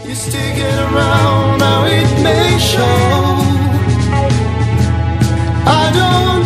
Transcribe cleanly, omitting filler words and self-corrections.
You're sticking around, now it may show. I don't